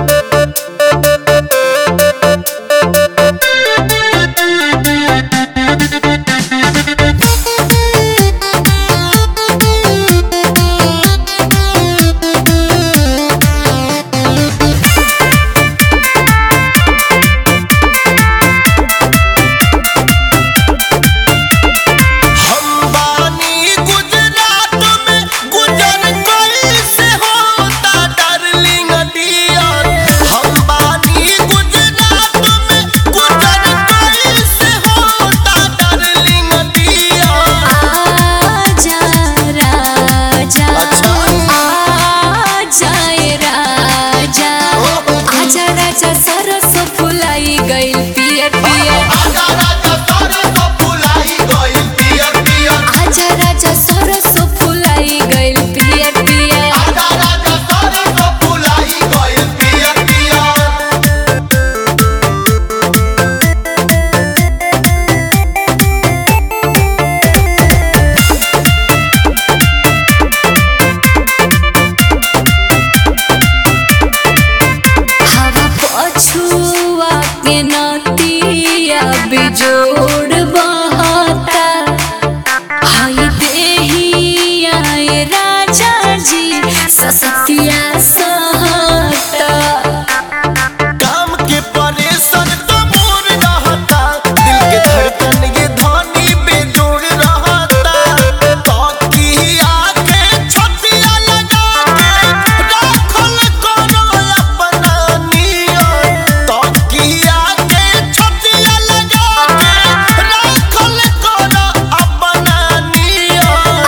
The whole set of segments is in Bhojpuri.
बेजोड़ बहता हाय देहिया राजा जी ससतिया सहता काम के परेशान तो मोर रहता दिल के धड़कन ये धनी बेजोड़ रहता ताकि आके छतिया लगा के राखल करो अपना नियत ताकि आके छतिया लगा के राखल करो अपना नियत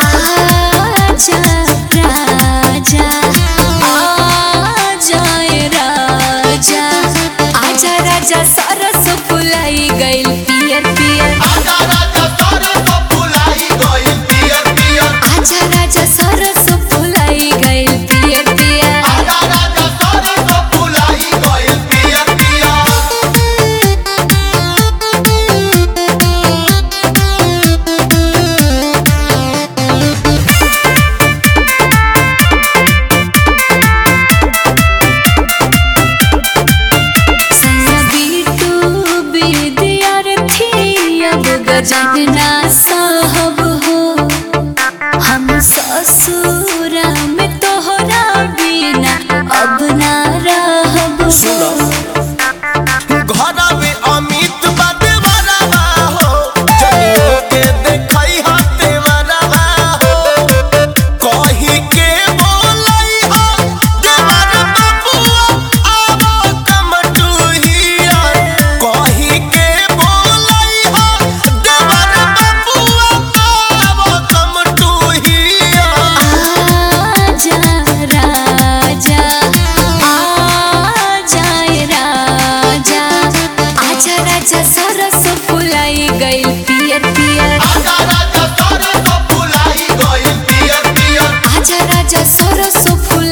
आजा राजा सरस फुलाई गइल पियर पियर आजा राजा सरस फुलाई गइल पियर पियर आजा राजा सरस फुलाई गइल पियर पियर आजा राजा सरस फुलाई गइल पियर गजना साहब हो हम ससुरा में तोहरा बिना अब ना रहब हो घर में अमित बादे वाला हो जनियो के देखई हाथे वाला हो कही के बोलई हो देवर बाबुआ आवो कम टुहिया कही के बोलई हो देवर बाबुआ आवो कम टुहिया आजा राजा आजा राजा सरस फुलाई गइल पियर पियर आजा राजा सरस फुलाई गइल पियर पियर आजा राजा सरस